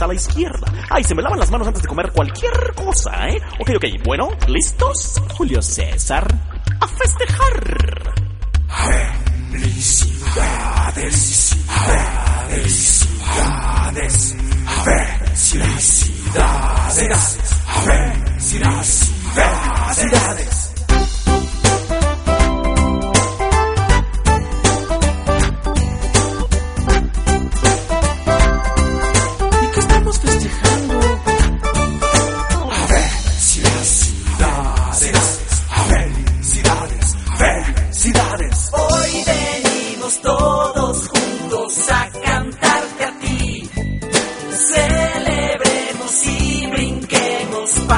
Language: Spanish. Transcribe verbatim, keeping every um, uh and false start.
a la izquierda. Ay, se me lavan las manos antes de comer cualquier cosa, ¿eh? Ok, ok, bueno, ¿listos? Julio César, a festejar. Felicidades.